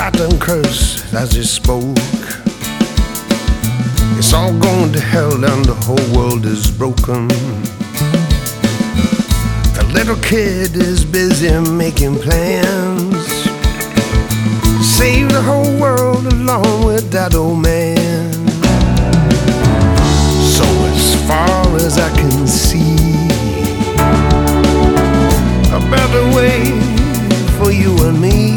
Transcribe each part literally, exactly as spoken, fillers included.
Satan cursed as he spoke. It's all going to hell and the whole world is broken. The little kid is busy making plans, save the whole world along with that old man. So as far as I can see, a better way for you and me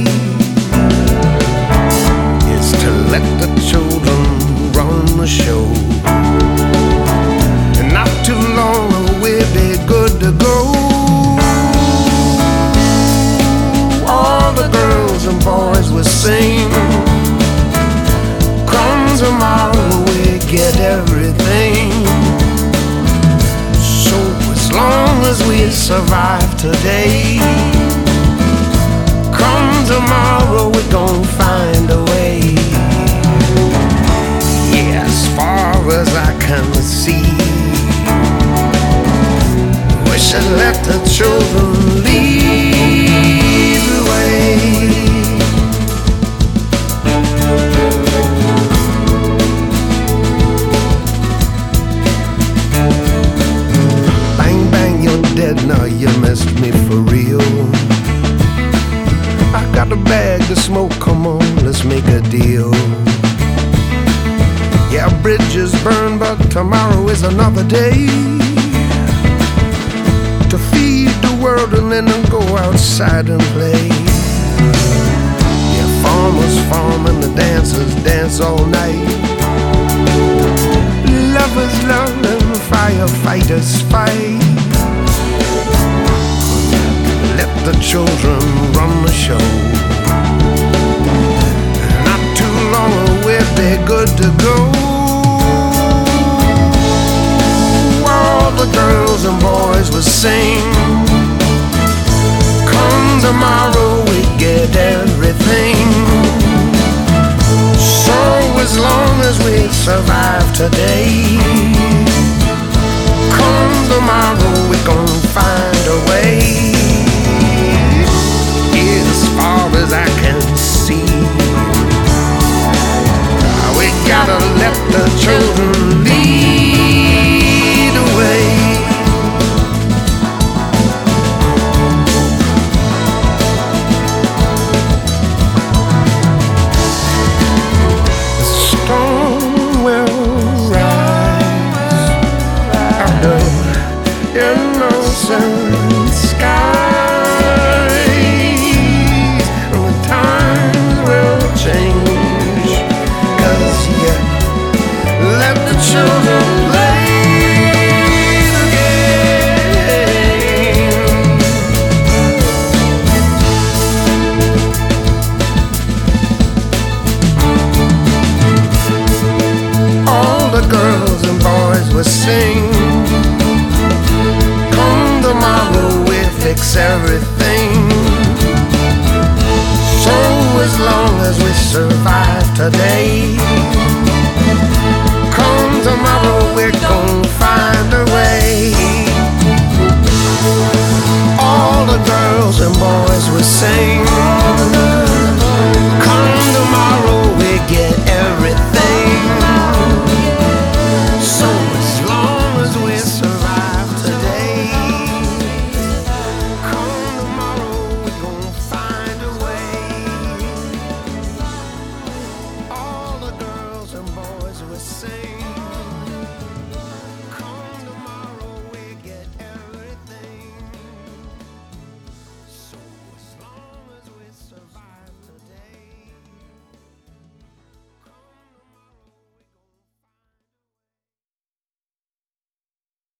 is to let the children run the show. And not too long we'll be good to go. All the girls and boys will sing, come tomorrow we get everything. So as long as we survive today, come tomorrow we gon' find a way. Yeah, as far as I can see, we should let the children lead the way. Bang, bang, you're dead now, you missed me for real. I got a bag to smoke, come on, let's make a deal. Yeah, bridges burn, but tomorrow is another day to feed the world and then go outside and play. Yeah, farmers farm and the dancers dance all night. Lovers love and firefighters fight. Let the children run the show. Not too long or we'll be good to go. All the girls and boys will sing, come tomorrow we get everything. So as long as we survive today, come tomorrow we gon' find a way. As far as I can see, we gotta let the children lead the way. The storm will rise out of innocent sky. Children play the game. All the girls and boys will sing, come tomorrow we'll fix everything. So as long as we survive today, tomorrow we're